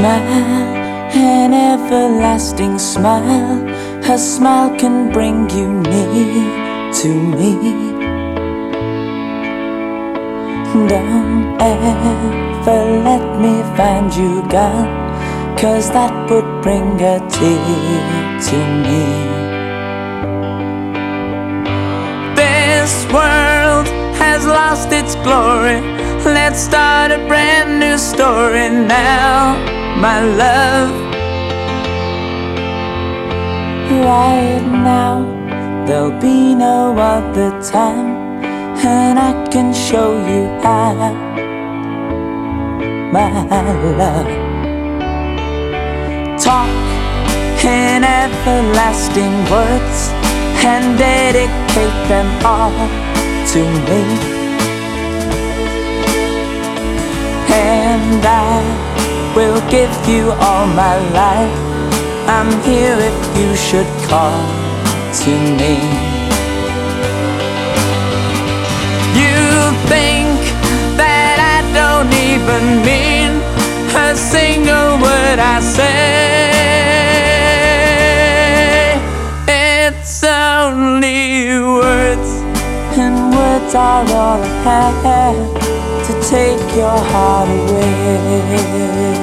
smile, an everlasting smile. Her smile can bring you near to me. Don't ever let me find you gone, 'cause that would bring a tear to me. This world has lost its glory. Let's start a brand new story now, my love. Right now, there'll be no other time, and I can show you how, my love. Talk in everlasting words and dedicate them all to me, and I will give you all my life. I'm here if you should call to me. You think that I don't even mean a single word I say. It's only words, and words are all I have to take your heart away.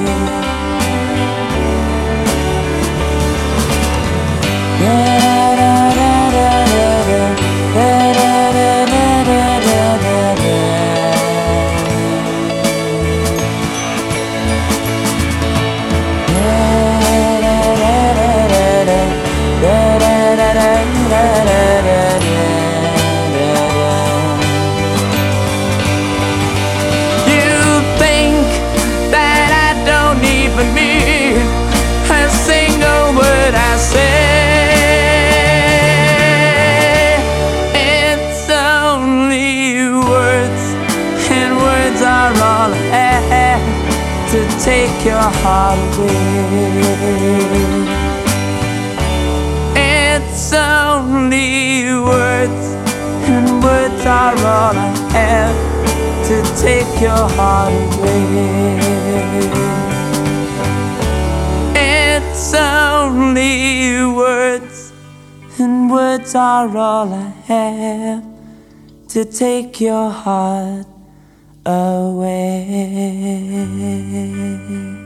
All I have to take your heart away. It's only words, and words are all I have to take your heart away. It's only words, and words are all I have to take your heart away.